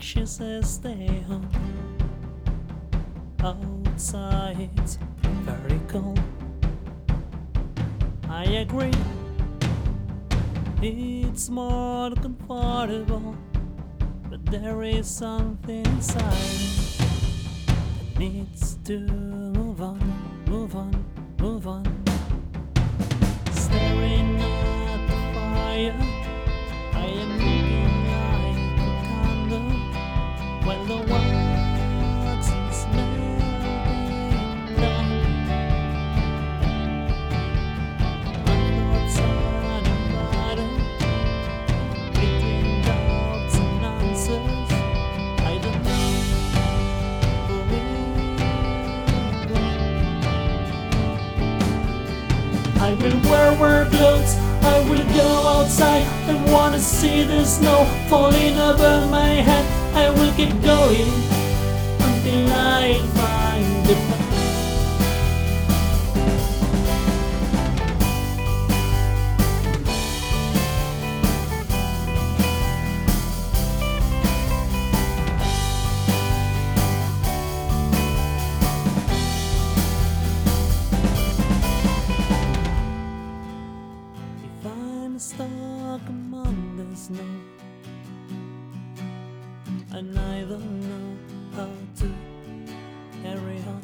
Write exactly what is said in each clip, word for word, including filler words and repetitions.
She says stay home. Outside it's very cold. I agree, it's more comfortable, but there is something inside that needs to move on, move on, move on. Staring at the fire, I am looking like a candle while the wax is melting down. My thoughts are divided between doubts and answers. I don't know who will. I will wear work clothes, I will go outside. I wanna see the snow falling over my head. I will keep going until I find the path. If I'm stuck among the snow and I don't know how to carry on,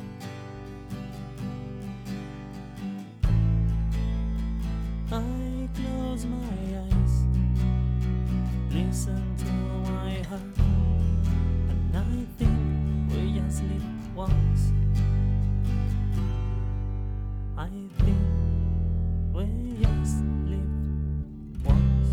I close my eyes, listen to my heart, and I think we just live once. I think we just live once.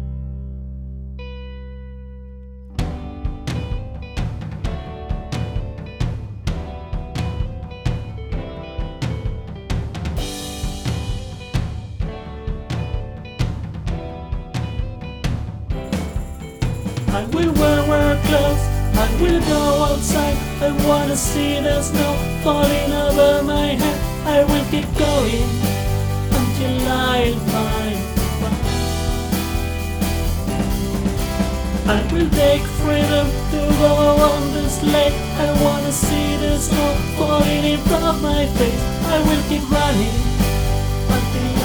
I will wear work clothes, I will go outside. I wanna see the snow falling over my head. I will keep going until I find the path. I will take freedom to go on the sleigh. I wanna see the snow falling in front of my face. I will keep running until